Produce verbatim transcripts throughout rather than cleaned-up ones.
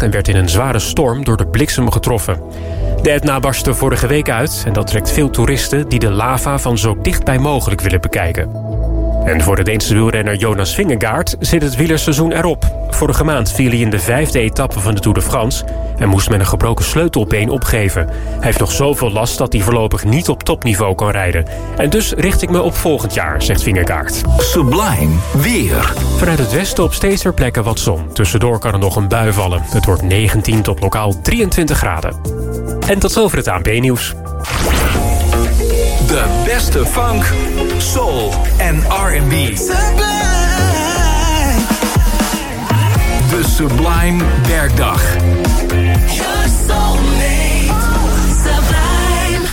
en werd in een zware storm door de bliksem getroffen. De Etna barstte vorige week uit en dat trekt veel toeristen die de lava van zo dichtbij mogelijk willen bekijken. En voor de Deense wielrenner Jonas Vingegaard zit het wielerseizoen erop. Vorige maand viel hij in de vijfde etappe van de Tour de France en moest met een gebroken sleutelbeen opgeven. Hij heeft nog zoveel last dat hij voorlopig niet op topniveau kan rijden. En dus richt ik me op volgend jaar, zegt Vingegaard. Sublime weer. Vanuit het westen op steeds meer plekken wat zon. Tussendoor kan er nog een bui vallen. Het wordt negentien tot lokaal drieëntwintig graden. En tot zover het A N P-nieuws. De beste funk, soul en R en B. Sublime. De Sublime Werkdag. Your soulmate. Sublime.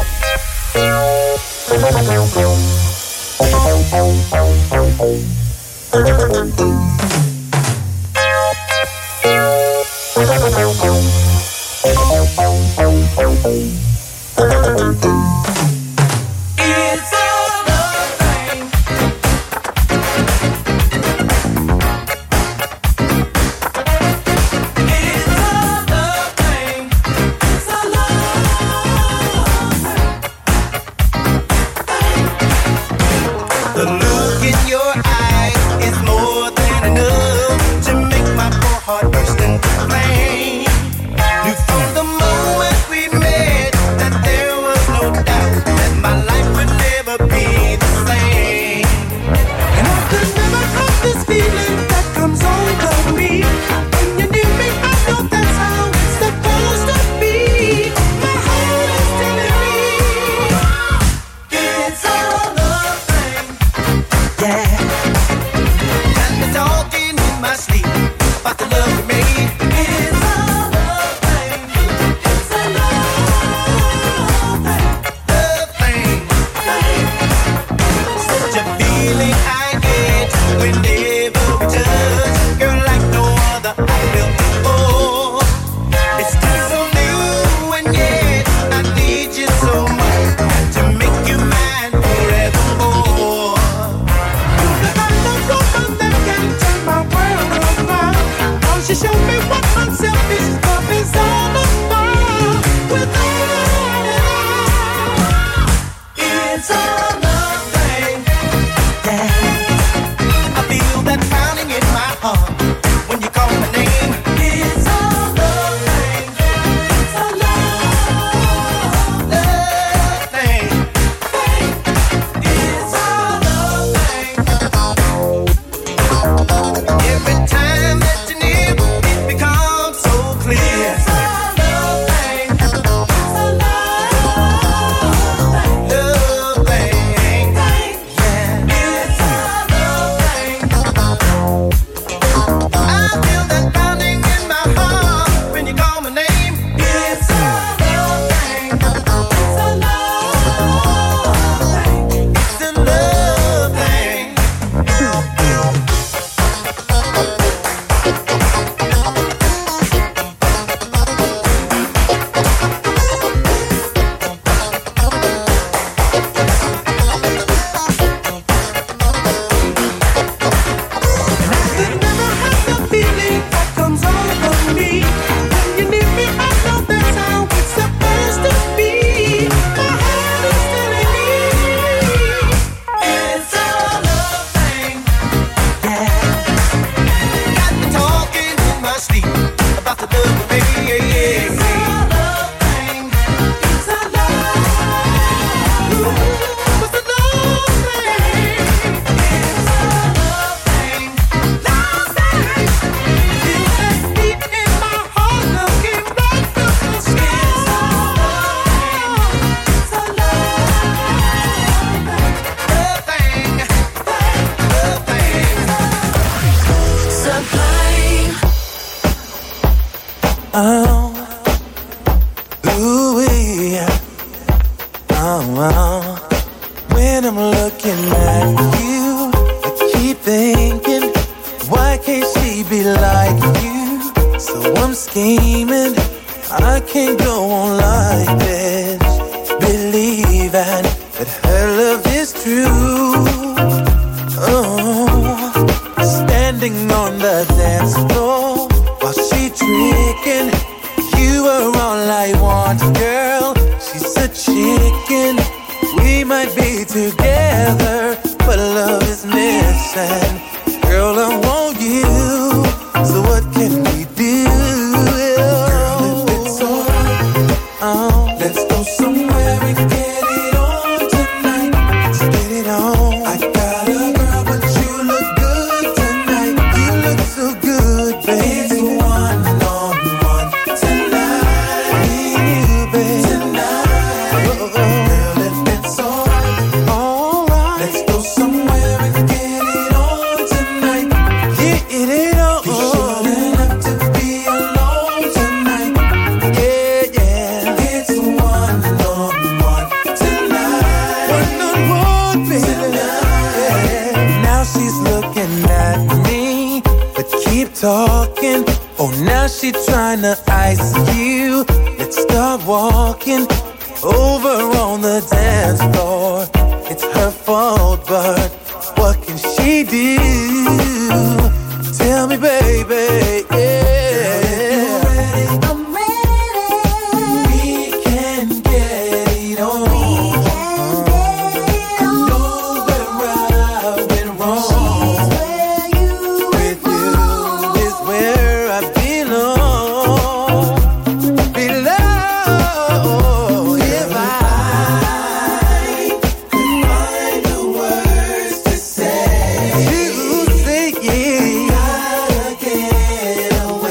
It's all the rain. It's all the rain. It's all the look in your eyes is more than enough to make my poor heart burst into flame. Knew from the moment we met that there was no doubt that my life would never be the same. And I could never have this feeling that comes over me. When you're near me, I know that's how it's supposed to be. My heart is telling me it's all the same. Yeah. Got me talking in my sleep about the love we made. It's all the same. It's a love thing. Such a feeling I get whenever we touch, girl, like no other I felt before. It's still so new and yet I need you so much to make you mine forevermore. You're the kind of woman that can turn my world around. How she showed me what unselfish love is all about. Without it, it's all the same. Yeah. I feel that pounding in my heart when you call my name. It's all the same. It's a love, love thing. It's all the same. Every time that you're near, it becomes so clear. It's all love thing. It's a love, love thing. Yeah. It's all love thing. I feel that pounding in my heart when you call my name. It's all love thing. It's a love thing. It's a love thing. Could never have the feeling that comes over me. When you're near me, I know that's how it's supposed to be. My heart is telling me it's all love thing. Yeah. Got me talking in my sleep about the love we made. It's all love thing. It's a love. Ooh, it's a love thing. It's a love thing. Love thing. Feel that beat in my heart looking right through the sky. It's all love thing. It's a love thing. Love thing. Sublime. Oh, ooh, yeah. Oh, oh. When I'm looking at you, I keep thinking, why can't she be like you? So I'm scheming, I can't go on like this, believing that her love is true. Oh, standing on the dance floor while she dreams chicken. You are all I want, girl. She's a chicken. We might be together, but love is missing. Girl, I want you. So what can we do? Girl, if it's alright, oh, let's go somewhere and get it on tonight. Let's get it on. I got a girl, but you look good tonight. You look so good, baby. It's one on one tonight. Me and you, baby. Tonight. Oh, girl, if it's alright, alright, let's go somewhere and get it on tonight. Get it on. You shouldn't have to be alone tonight. Yeah, yeah. It's one on one tonight. One on one, baby. Yeah. Now she's looking at me, but keep talking. Oh, now she trying to ice you. Let's start walking over on the dance floor. It's her fault, but what can she do? Tell me, baby, yeah. I'm ready. We can get it on. We can get it on. I know where I've been wrong. Where you with you is where I belong. Belong. If I could find the words to say, to say, yeah, gotta get away.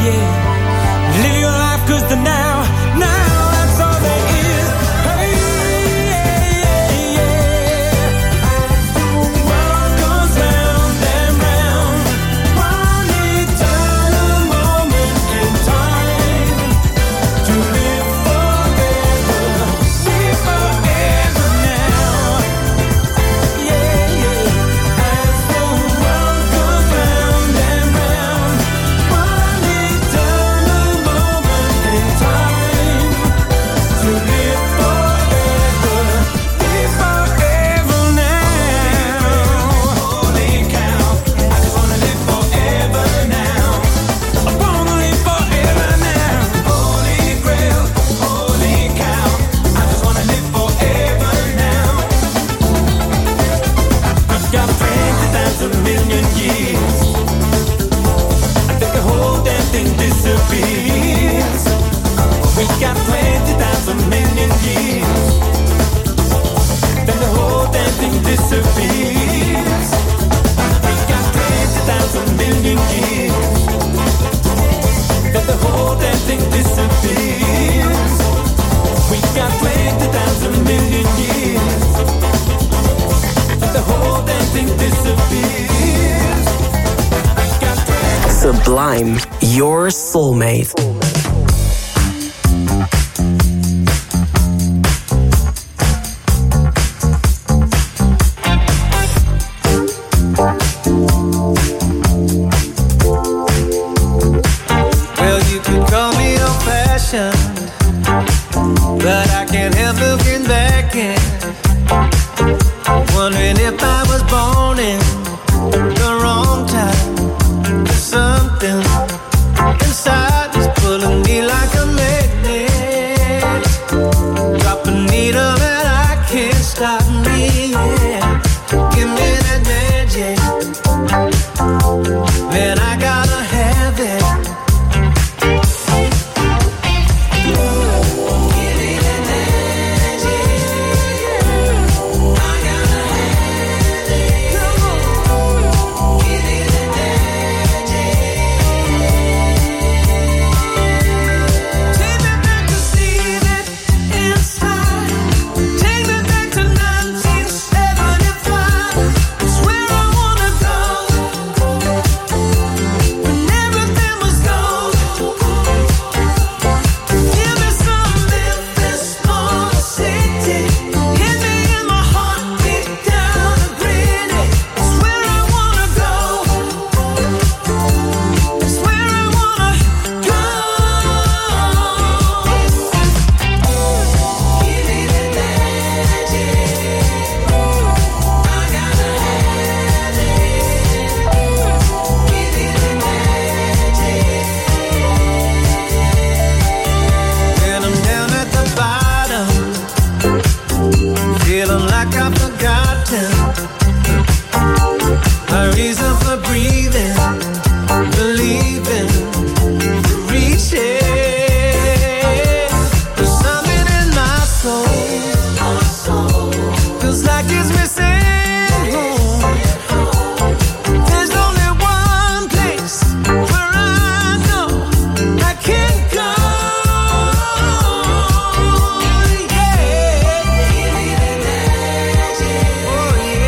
yeah. Live your life, cause the now, now, that's all there is. Hey, yeah, yeah, yeah. World goes round and round. One eternal moment in time. To live forever, live forever now. Yeah, yeah. As the world goes round and round. One eternal moment in time. To live forever, live forever now. Holy cow, I just wanna live forever now. I wanna live forever now. Holy grail, holy cow, I just wanna live forever now. I've got twenty thousand million years. I think the whole damn thing disappears. We got twenty thousand million years. Then the whole damn thing disappears. We got twenty thousand million years. Then the whole damn thing disappears. We got twenty thousand million years. Then the whole damn thing disappears. We got twenty Sublime, your soulmate. Well, you could call me old-fashioned, but I can't help looking back and wondering if I was born in the wrong time. There's something inside that's pulling me like a magnet. Drop a needle and I can't stop me. Yeah. Give me that magic, man, I gotta have it. When I'm down at the bottom, feeling like I've forgotten my reason for breathing, believing, reaching. There's something in my soul, feels like it's missing home. There's only one place where I know I can go. Yeah. Oh, yeah.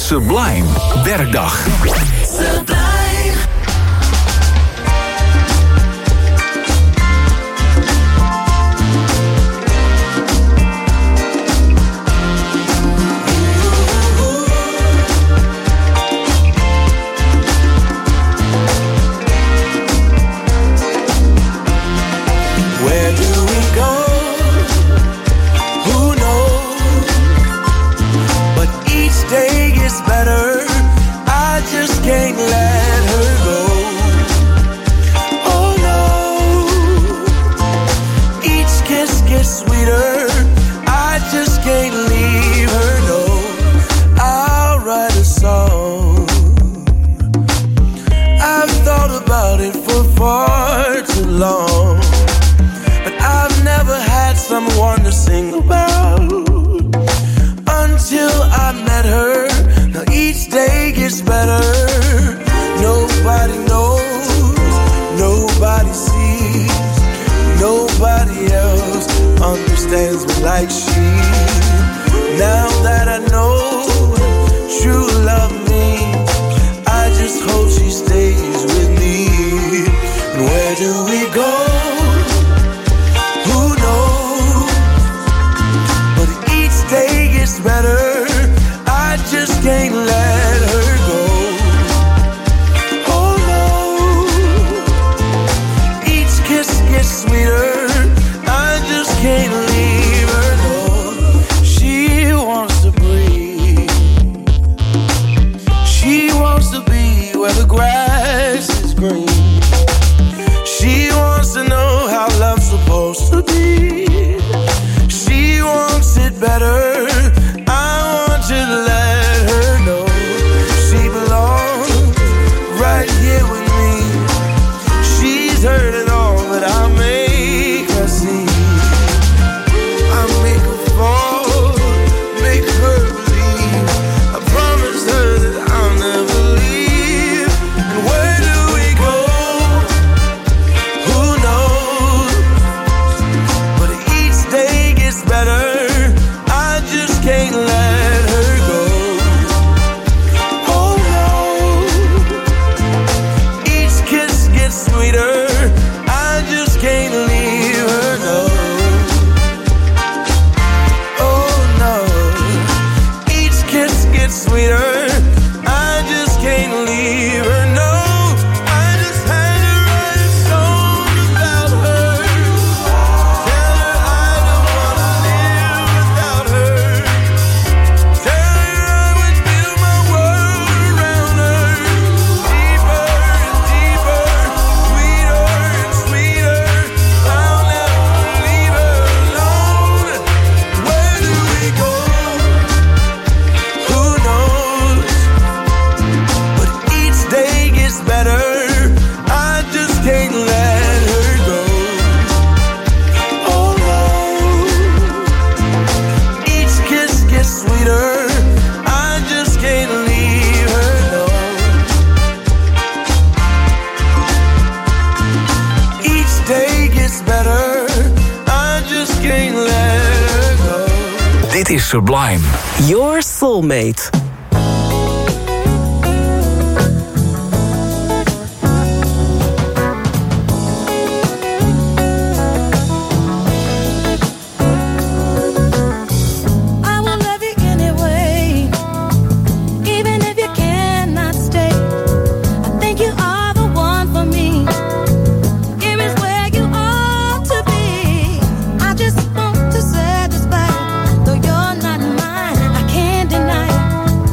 Sublime Werkdag. Sublime. Someone to sing about until I met her. Now each day gets better. Nobody knows, nobody sees, nobody else understands me like she. Now that I know true love means, I just hope she stays with me. And where do we go? Better, I just can't let her go. Oh no, each kiss gets sweeter. I just can't leave her. No, she wants to breathe. She wants to be where the grass is green. She wants to know how love's supposed to be. She wants it better. Dit is Sublime. Your Soulmate. Just want to satisfy, though you're not mine, I can't deny.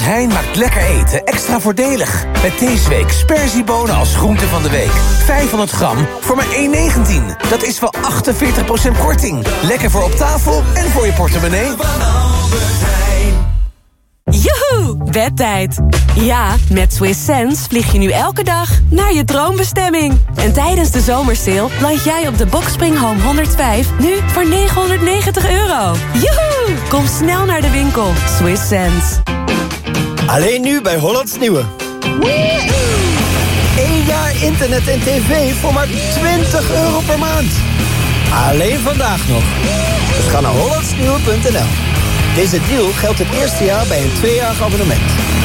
Heijn maakt lekker eten extra voordelig. Met deze week sperziebonen als groente van de week. vijfhonderd gram voor maar één negentien. Dat is wel achtenveertig procent korting. Lekker voor op tafel en voor je portemonnee. Joehoe, bedtijd. Ja, met Swiss Sense vlieg je nu elke dag naar je droombestemming. En tijdens de zomersale land jij op de Boxspring Home honderdvijf nu voor negenhonderdnegentig euro. Joehoe, kom snel naar de winkel. Swiss Sense. Alleen nu bij Hollands Nieuwe. Eén jaar internet en tv voor maar twintig euro per maand. Alleen vandaag nog. Dus ga naar hollandsnieuwe punt n l. Deze deal geldt het eerste jaar bij een tweejarig abonnement.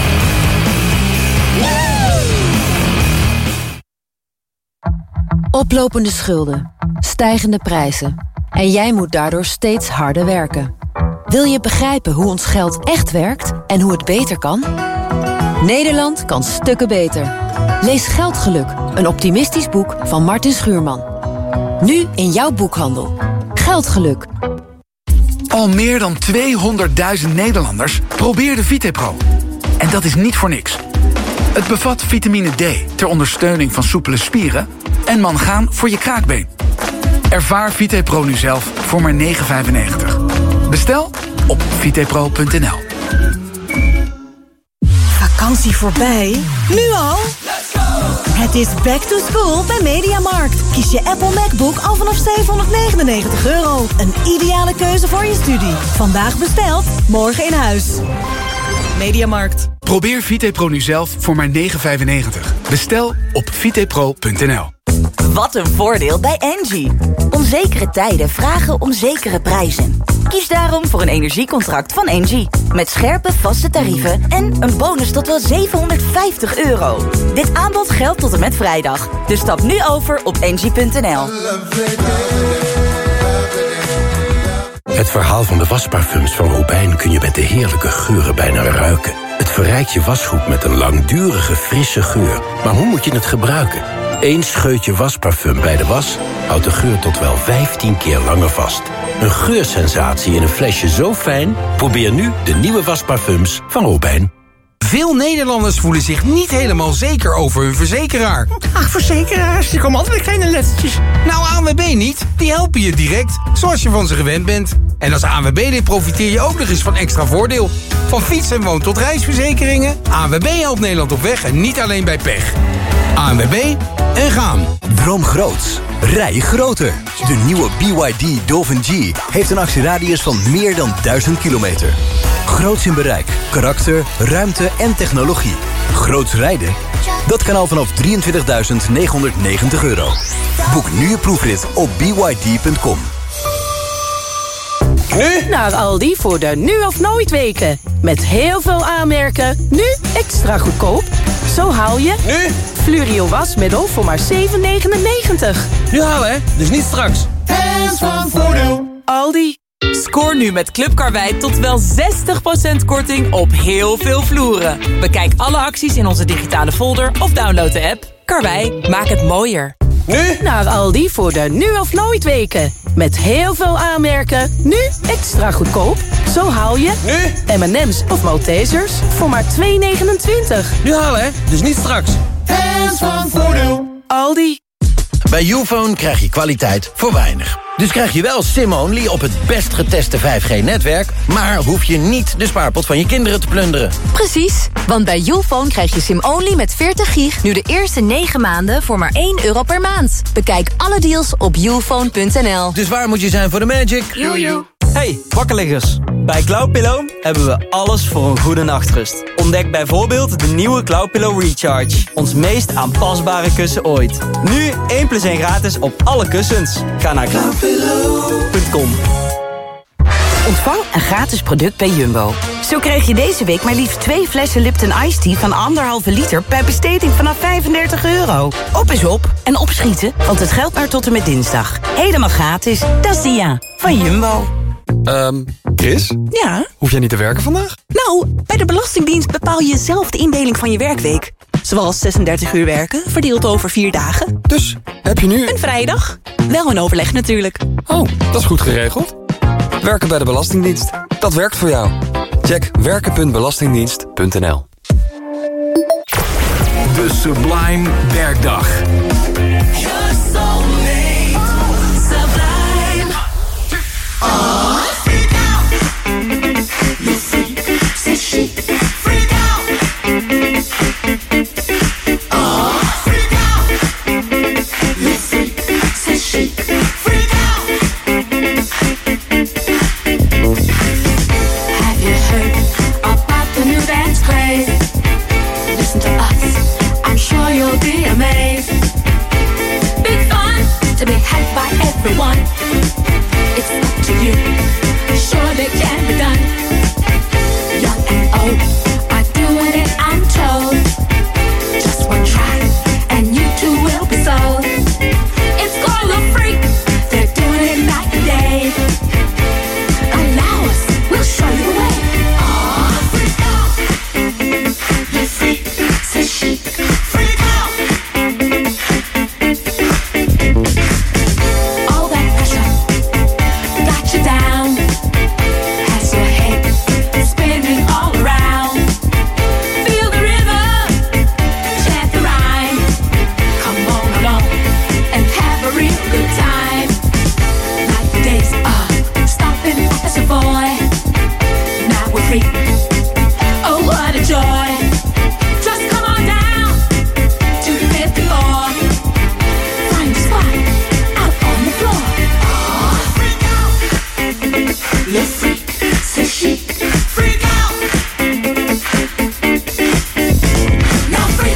Oplopende schulden, stijgende prijzen. En jij moet daardoor steeds harder werken. Wil je begrijpen hoe ons geld echt werkt en hoe het beter kan? Nederland kan stukken beter. Lees Geldgeluk, een optimistisch boek van Martin Schuurman. Nu in jouw boekhandel. Geldgeluk. Al meer dan tweehonderdduizend Nederlanders probeerden VitePro. En dat is niet voor niks. Het bevat vitamine D ter ondersteuning van soepele spieren en mangaan voor je kraakbeen. Ervaar VitePro nu zelf voor maar negen vijfennegentig. Bestel op vitepro punt n l. Vakantie voorbij? Nu al? Het is back to school bij Mediamarkt. Kies je Apple MacBook al vanaf zevenhonderdnegenennegentig euro. Een ideale keuze voor je studie. Vandaag besteld, morgen in huis. Mediamarkt. Probeer VitePro nu zelf voor maar negen vijfennegentig. Bestel op vitepro punt n l. Wat een voordeel bij Engie. Onzekere tijden vragen om zekere prijzen. Kies daarom voor een energiecontract van Engie. Met scherpe vaste tarieven en een bonus tot wel zevenhonderdvijftig euro. Dit aanbod geldt tot en met vrijdag. Dus stap nu over op engie punt n l. Het verhaal van de wasparfums van Robijn kun je met de heerlijke geuren bijna ruiken. Het verrijkt je wasgoed met een langdurige, frisse geur. Maar hoe moet je het gebruiken? Eén scheutje wasparfum bij de was houdt de geur tot wel vijftien keer langer vast. Een geursensatie in een flesje zo fijn? Probeer nu de nieuwe wasparfums van Robijn. Veel Nederlanders voelen zich niet helemaal zeker over hun verzekeraar. Ach, verzekeraars, die komen altijd met kleine lettertjes. Nou, A N W B niet. Die helpen je direct, zoals je van ze gewend bent. En als A N W B-lid profiteer je ook nog eens van extra voordeel. Van fiets- en woon- tot reisverzekeringen. A N W B helpt Nederland op weg en niet alleen bij pech. A N W B en gaan. Droom groots. Rij groter. De nieuwe B Y D Dolphin G heeft een actieradius van meer dan duizend kilometer. Groots in bereik, karakter, ruimte en technologie. Groots rijden? Dat kan al vanaf drieëntwintigduizend negenhonderdnegentig euro. Boek nu je proefrit op b y d punt com. Nu naar Aldi voor de nu of nooit weken. Met heel veel aanmerken, nu extra goedkoop. Zo haal je nu Flurio wasmiddel voor maar zeven negenennegentig. Nu halen, hè? Dus niet straks. Hands van voordeel. Aldi. Scoor nu met Club Karwei tot wel zestig procent korting op heel veel vloeren. Bekijk alle acties in onze digitale folder of download de app. Karwei, maak het mooier. Nu naar Aldi voor de nu of nooit weken. Met heel veel aanmerken, nu extra goedkoop. Zo haal je nu M en M's of Maltesers voor maar twee negenentwintig. Nu halen, hè? Dus niet straks. Hands van voordeel. Aldi. Bij Youfone krijg je kwaliteit voor weinig. Dus krijg je wel SIM-only op het best geteste vijf G-netwerk... maar hoef je niet de spaarpot van je kinderen te plunderen. Precies, want bij Youfone krijg je SIM-only met veertig gig... nu de eerste negen maanden voor maar één euro per maand. Bekijk alle deals op youfone punt n l. Dus waar moet je zijn voor de magic? Jojo. Hey, wakkerliggers. Bij Cloudpillow hebben we alles voor een goede nachtrust. Ontdek bijvoorbeeld de nieuwe Cloudpillow Recharge. Ons meest aanpasbare kussen ooit. Nu één plus één gratis op alle kussens. Ga naar cloudpillow punt com. Ontvang een gratis product bij Jumbo. Zo krijg je deze week maar liefst twee flessen Lipton Iced Tea van anderhalve liter... bij besteding vanaf vijfendertig euro. Op is op en opschieten, want het geldt maar tot en met dinsdag. Helemaal gratis. Dat is Dia van Jumbo. Ehm, um, Chris? Ja? Hoef jij niet te werken vandaag? Nou, bij de Belastingdienst bepaal je zelf de indeling van je werkweek. Zoals zesendertig uur werken, verdeeld over vier dagen. Dus, heb je nu... Een vrijdag. Wel een overleg natuurlijk. Oh, dat is goed geregeld. Werken bij de Belastingdienst. Dat werkt voor jou. Check werken punt belastingdienst punt n l. De Sublime Werkdag. Everyone, it's up to you. Surely it can be done. Young and old are doing it, I'm told. Just one try, and you too will be sold. It's called a freak. They're doing it night and day. Allow us, we'll show you the way. Oh, freak out. You freak, says she. Freak out. Oh, what a joy. Just come on down to the fifth floor. Find a spot out on the floor. Oh, freak out. You're freak, says she. Freak out. Now freak.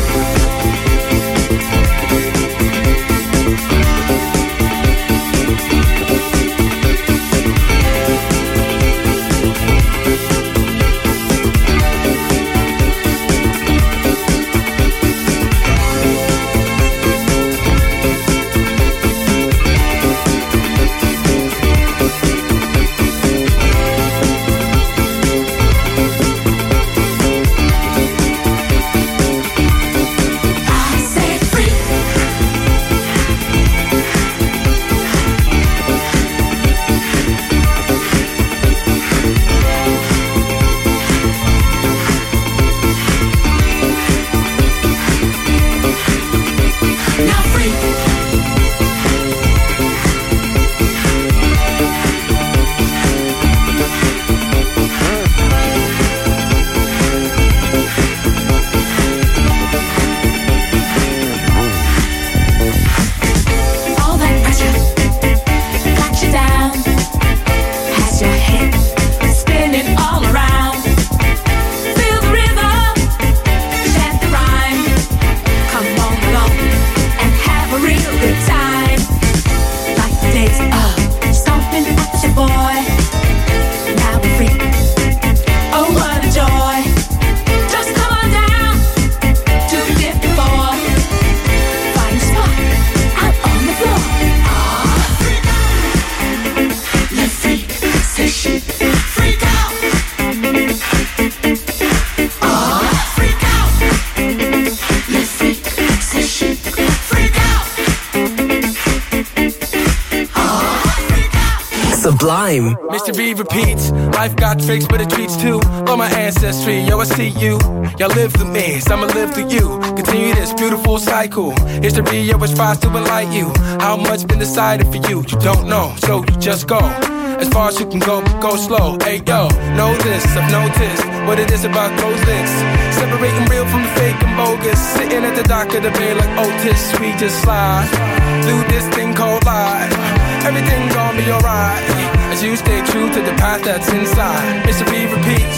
Sublime. Mister B repeats, life got tricks but it treats too. Love my ancestry, yo I see you. Y'all live through me, so I'ma live through you. Continue this beautiful cycle. History, yo, it tries to enlighten you. How much been decided for you? You don't know, so you just go. As far as you can go, go slow. Hey yo, know this, I've noticed what it is about those links. Separating real from the fake and bogus. Sitting at the dock of the bay like Otis, we just slide through this thing called life. Everything gon' be alright as you stay true to the path that's inside. Mister B repeats.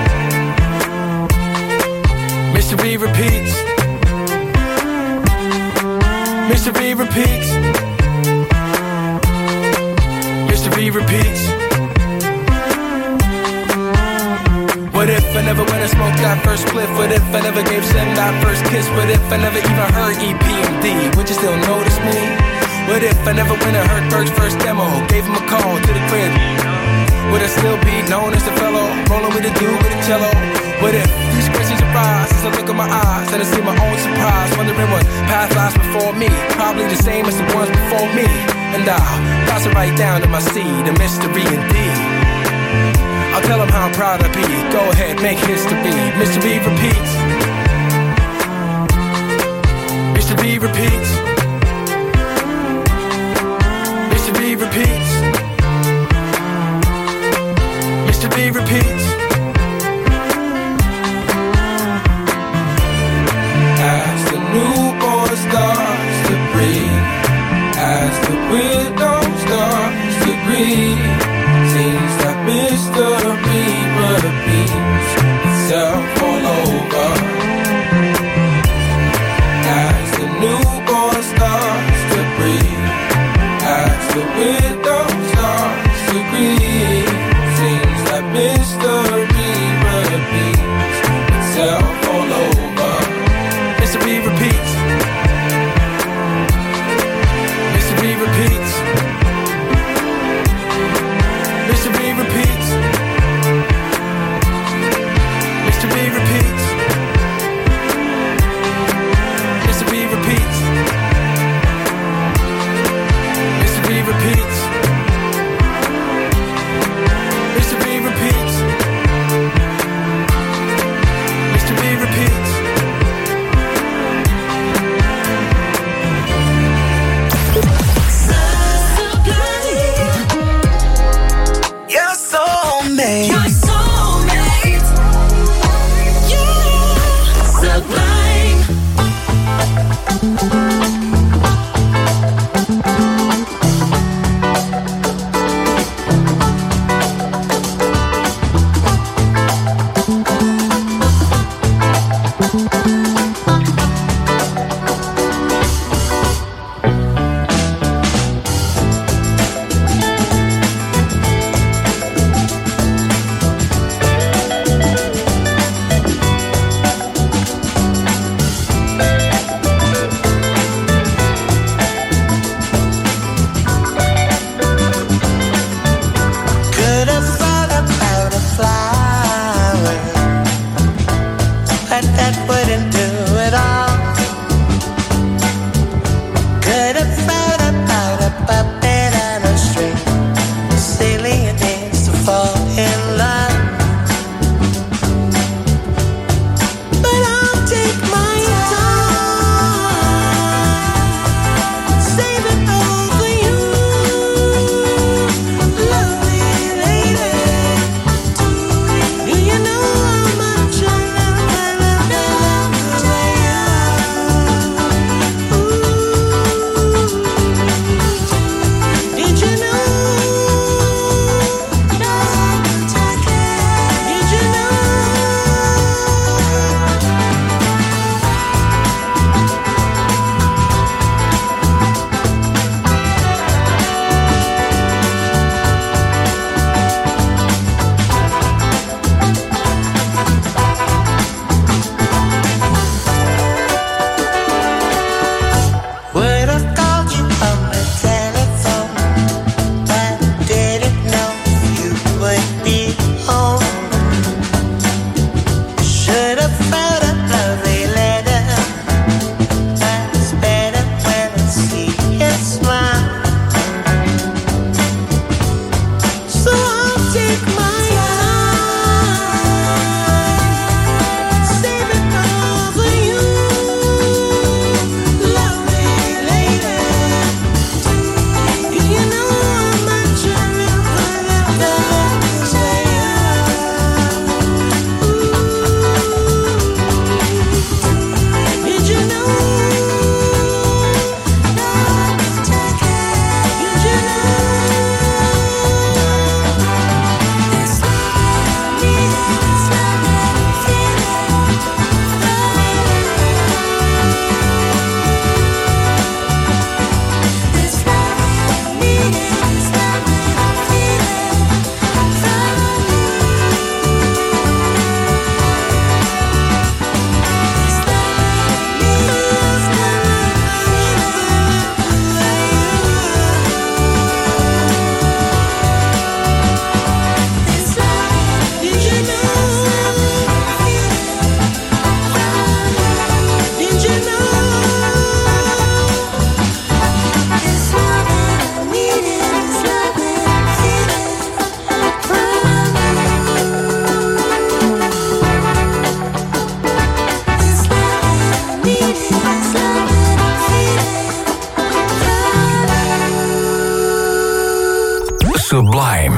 Mister B repeats. Mister B repeats. Mister B repeats. What if I never went and smoked that first spliff? What if I never gave Sam that first kiss? What if I never even heard E P M D? Would you still notice me? What if I never went and heard Berg's first demo? Gave him a call to the crib. Would I still be known as the fellow rolling with a dude with a cello? What if these questions arise as I look in my eyes and I see my own surprise, wondering what path lies before me? Probably the same as the ones before me. And I'll pass it right down to my seed, a mystery indeed. I'll tell him how proud I be. Go ahead, make history. Mister B repeats. Mister B repeats. Mister B repeats. Mister B repeats. As the newborn starts to breathe, as the widow starts to grieve, seems that mystery repeats itself all over. As the newborn starts to breathe, as the widow starts to grieve, seems that mystery repeats itself all over. Mystery repeats. Mystery repeats. Mystery repeats. Mystery repeats. Mystery repeats. Mystery repeats. Sublime.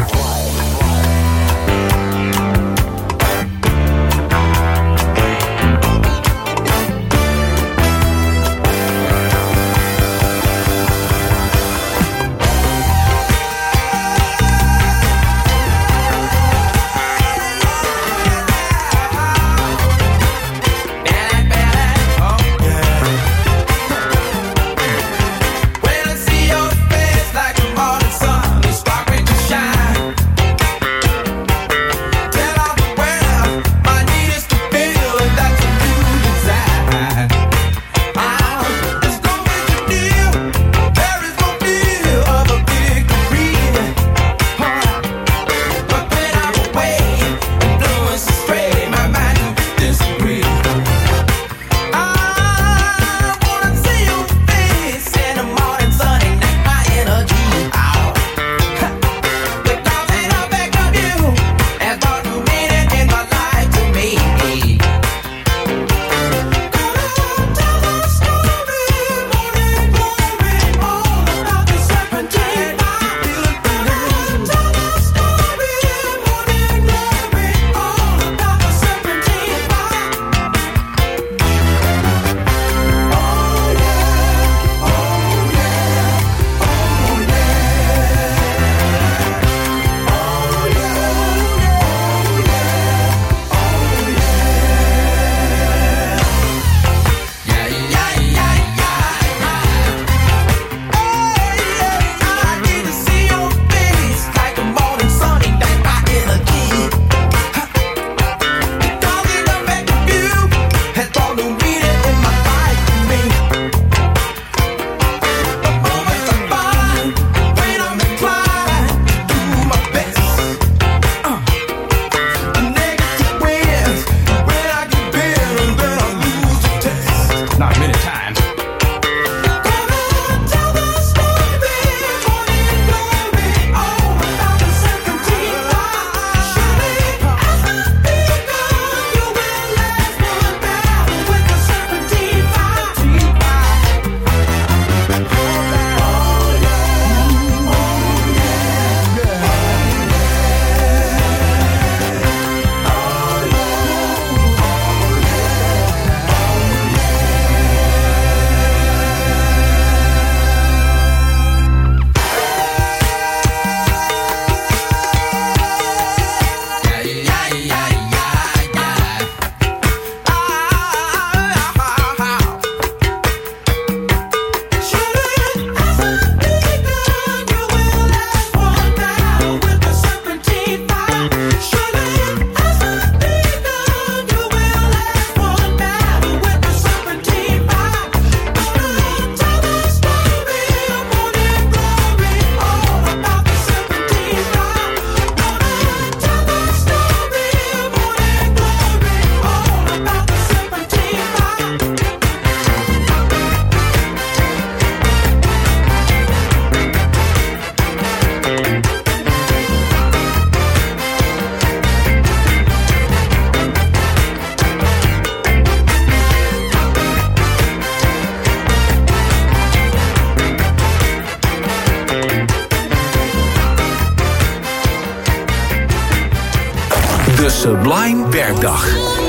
De Sublime Werkdag.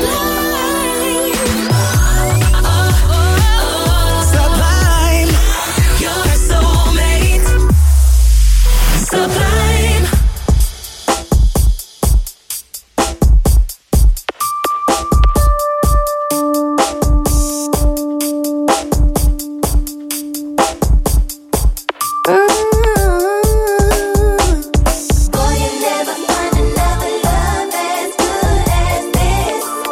Sublime, your soulmate. Sublime. Boy, you never find another love as good as this.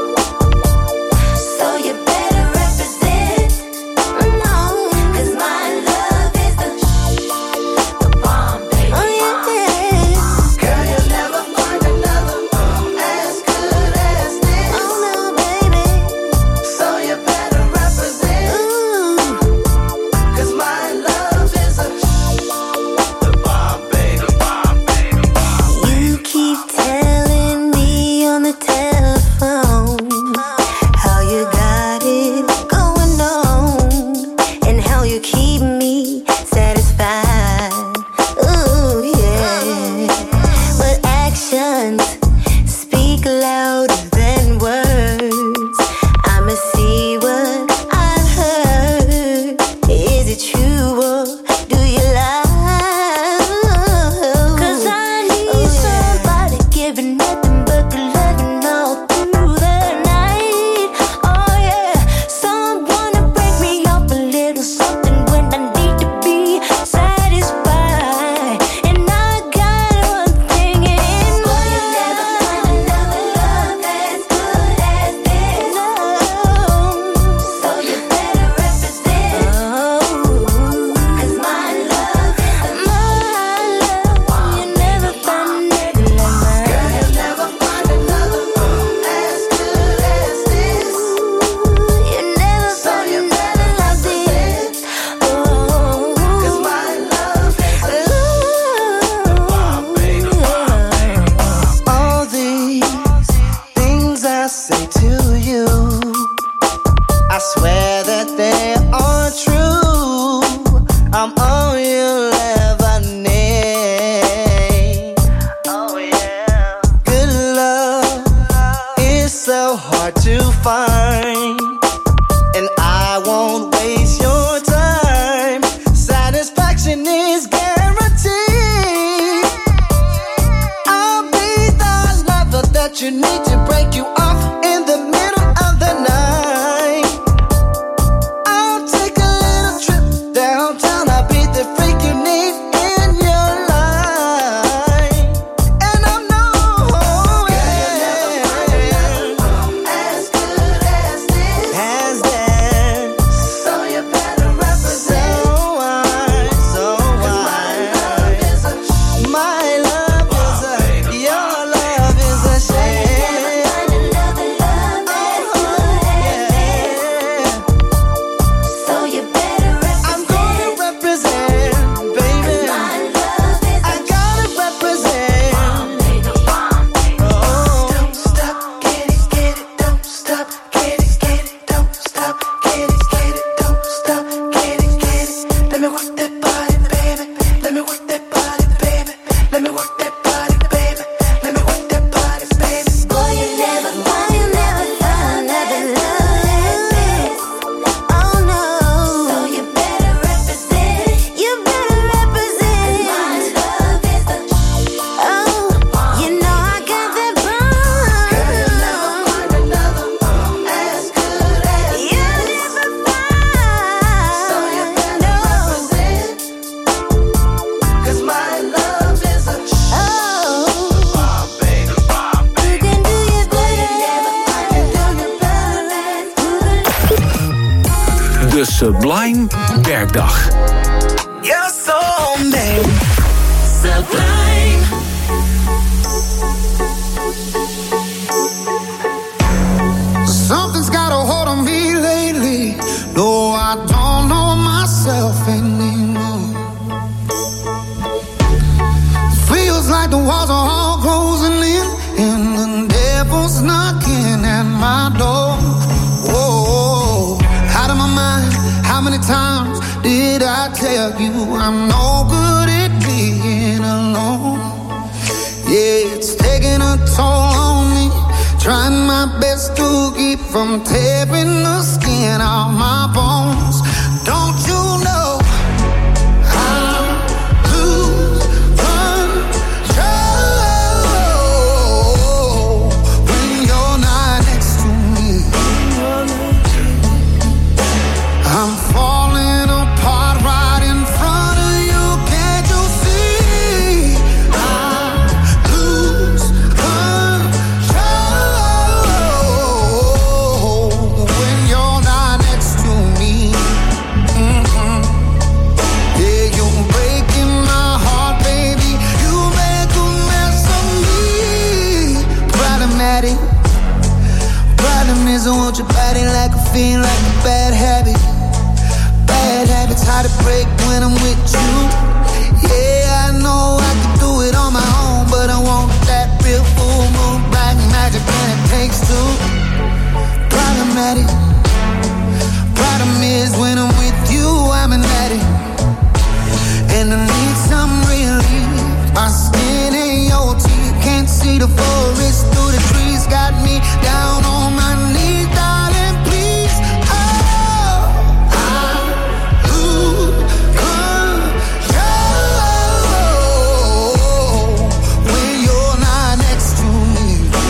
Sublime Werkdag. You're so man. Sublime. Something's got a hold on me lately. No, I don't know myself anymore. Feels like the walls are all closing in, and the devil's knocking at my door. Whoa, out of my mind. How many times did I tell you I'm no good at being alone? Yeah, it's taking a toll on me. Trying my best to keep from tearing the skin off my bones. Don't you know I lose control when you're not next to me? I'm falling apart right in front of you. Can't you see? I lose control when you're not next to me. Mm-hmm. Yeah, you're breaking my heart, baby. You make a mess of me. Problematic. Problem is I want your body like a fiend, like a bad habit. Bad habits hard to break when I'm with you. Yeah, I know I can do it on my own, but I want that real full moon black magic when it takes two. Problematic. Problem is when I'm with you, I'm an addict, and I need some relief. My skin ain't your teeth, can't see the forest through the trees. Got me down on my knees, darling, please. Oh, I lose control when you're not next to me.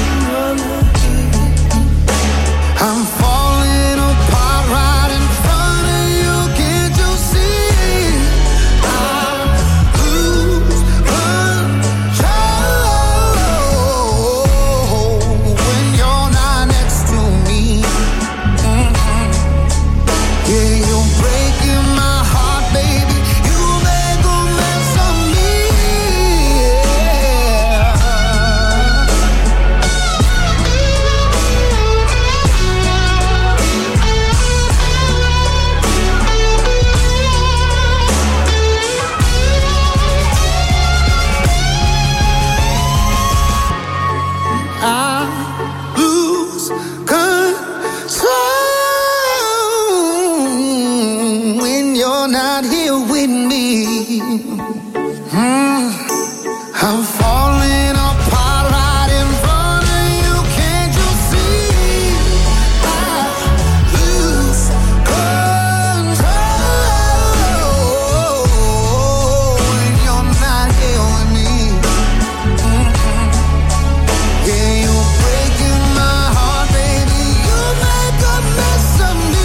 I'm falling apart right in front of you. Can't you see? I lose control when you're not next to me. Mm-hmm. Yeah, you're breaking my heart, baby. You make a mess of me. I lose control when you're not here with me. Mm. I'm falling apart right in front of you. Can't you see? I lose control when you're not here with me. Mm-hmm. Yeah, you're breaking my heart, baby. You make a mess of me.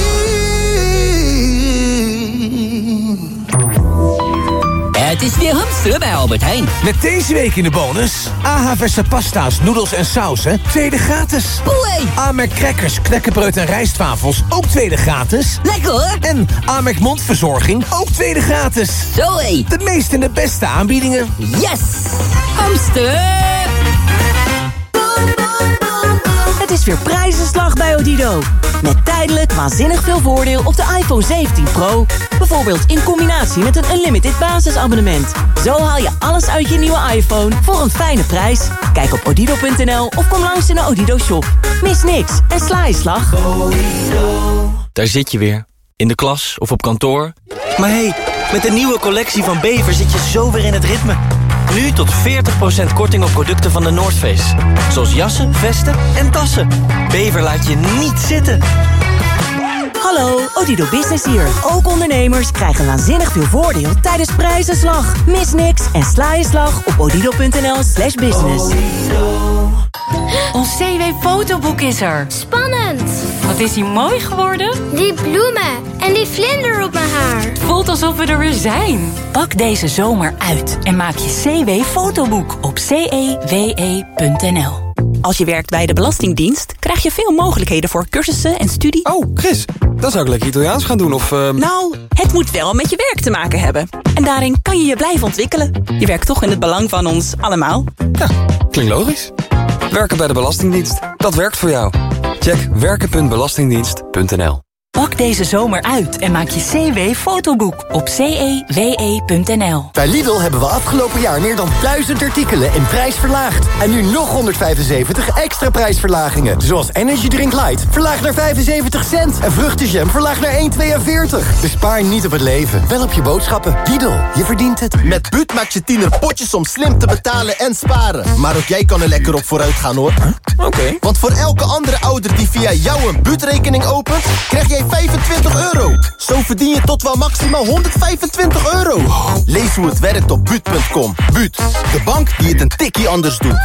Het is weer hamsteren bij Albert Heijn. Met deze week in de bonus... A H verse pasta's, noedels en sauzen, tweede gratis. Boei! Amerk crackers, knekkenbreud en rijstwafels, ook tweede gratis. Lekker hoor! En Amerk mondverzorging, ook tweede gratis. Zoé! De meeste en de beste aanbiedingen. Yes! Hamster! Het is weer prijzenslag bij Odido. Met tijdelijk waanzinnig veel voordeel op de iPhone zeventien Pro. Bijvoorbeeld in combinatie met een unlimited basisabonnement. Zo haal je alles uit je nieuwe iPhone voor een fijne prijs. Kijk op odido punt n l of kom langs in de Odido shop. Mis niks en sla je slag. Daar zit je weer. In de klas of op kantoor. Maar hé, hey, met de nieuwe collectie van Bever zit je zo weer in het ritme. Nu tot veertig procent korting op producten van de North Face. Zoals jassen, vesten en tassen. Bever laat je niet zitten. Hallo, Odido Business hier. Ook ondernemers krijgen waanzinnig veel voordeel tijdens prijzenslag. Mis niks en sla je slag op odido punt n l slash business. Ons C W-fotoboek is er. Spannend! Wat is hij mooi geworden? Die bloemen en die vlinder op mijn haar. Het voelt alsof we er weer zijn. Pak deze zomer uit en maak je C W-fotoboek op cewe punt n l. Als je werkt bij de Belastingdienst, krijg je veel mogelijkheden voor cursussen en studie. Oh, Chris, dan zou ik lekker Italiaans gaan doen of... Uh... Nou, het moet wel met je werk te maken hebben. En daarin kan je je blijven ontwikkelen. Je werkt toch in het belang van ons allemaal. Ja, klinkt logisch. Werken bij de Belastingdienst, dat werkt voor jou. Check werken punt belastingdienst punt n l. Pak deze zomer uit en maak je C W-fotoboek op c e w e punt n l. Bij Lidl hebben we afgelopen jaar meer dan duizend artikelen in prijs verlaagd. En nu nog honderdvijfenzeventig extra prijsverlagingen. Zoals Energy Drink Light, verlaagd naar vijfenzeventig cent. En vruchtenjam, verlaagd naar één komma tweeënveertig. Bespaar niet op het leven, wel op je boodschappen. Lidl, je verdient het. Met Buut maakt je tiener potjes om slim te betalen en sparen. Maar ook jij kan er lekker op vooruit gaan, hoor. Huh? Oké. Okay. Want voor elke andere ouder die via jou een Buut-rekening opent, krijg jij vijfentwintig euro. Zo verdien je tot wel maximaal honderdvijfentwintig euro. Lees hoe het werkt op buut punt com. Buut, de bank die het een tikkie anders doet.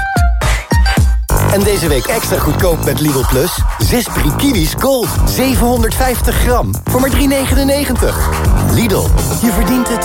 En deze week extra goedkoop met Lidl Plus. Zes Brie Kiwis Gold. zevenhonderdvijftig gram. Voor maar drie negenennegentig. Lidl, je verdient het.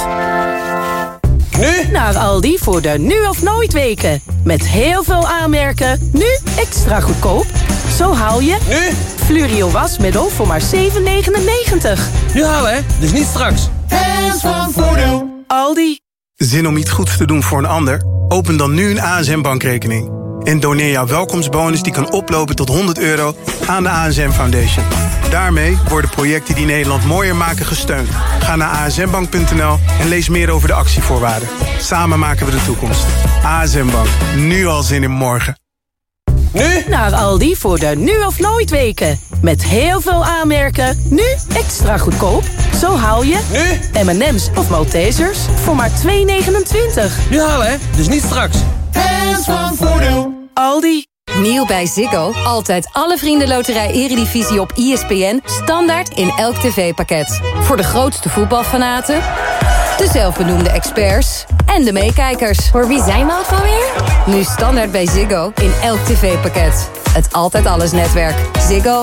Nu naar Aldi voor de nu of nooit weken. Met heel veel aanmerken. Nu extra goedkoop. Zo haal je... Nu? Fluorio wasmiddel voor maar zeven negenennegentig. Nu halen, hè? Dus niet straks. Hands van Voordeel. Aldi. Zin om iets goeds te doen voor een ander? Open dan nu een A S M-bankrekening. En doneer jouw welkomstbonus die kan oplopen tot honderd euro aan de A S M Foundation. Daarmee worden projecten die Nederland mooier maken gesteund. Ga naar a s m bank punt n l en lees meer over de actievoorwaarden. Samen maken we de toekomst. A S M Bank. Nu al zin in morgen. Nu naar Aldi voor de nu of nooit weken. Met heel veel aanmerken. Nu extra goedkoop. Zo haal je... Nu? M en M's of Maltesers voor maar twee negenentwintig. Nu halen, hè? Dus niet straks. Hands van Voordeel. Aldi. Nieuw bij Ziggo. Altijd alle vriendenloterij Eredivisie op I S P N. Standaard in elk tv-pakket. Voor de grootste voetbalfanaten, de zelfbenoemde experts en de meekijkers. Voor wie zijn we ook alweer? Nu standaard bij Ziggo in elk tv-pakket. Het Altijd Alles netwerk. Ziggo.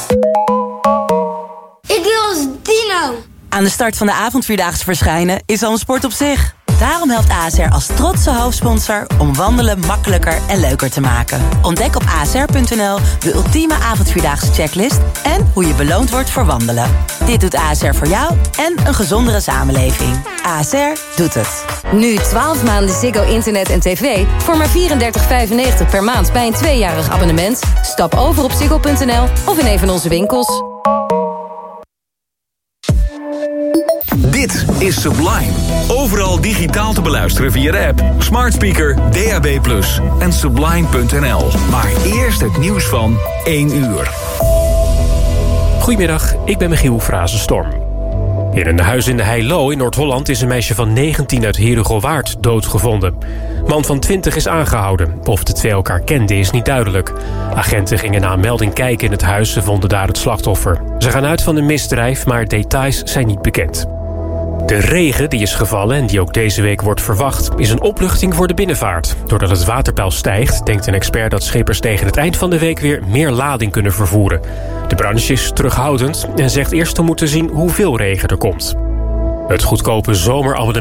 Ik wil als dino. Aan de start van de avondvierdaagse verschijnen is al een sport op zich. Daarom helpt A S R als trotse hoofdsponsor om wandelen makkelijker en leuker te maken. Ontdek op a s r punt n l de ultieme avondvierdaagse checklist en hoe je beloond wordt voor wandelen. Dit doet A S R voor jou en een gezondere samenleving. A S R doet het. Nu twaalf maanden Ziggo internet en tv voor maar vierendertig vijfennegentig per maand bij een tweejarig abonnement. Stap over op ziggo punt n l of in een van onze winkels. Dit is Sublime. Overal digitaal te beluisteren via de app, smart speaker, D A B plus, en sublime punt n l. Maar eerst het nieuws van één uur. Goedemiddag, ik ben Michiel Frazenstorm. In een huis in de Heilo in Noord-Holland is een meisje van negentien uit Herugowaard doodgevonden. Man van twintig is aangehouden. Of de twee elkaar kenden is niet duidelijk. Agenten gingen na een melding kijken in het huis. Ze vonden daar het slachtoffer. Ze gaan uit van een misdrijf, maar details zijn niet bekend. De regen die is gevallen en die ook deze week wordt verwacht, is een opluchting voor de binnenvaart. Doordat het waterpeil stijgt, denkt een expert dat schippers tegen het eind van de week weer meer lading kunnen vervoeren. De branche is terughoudend en zegt eerst te moeten zien hoeveel regen er komt. Het goedkope zomerabonnement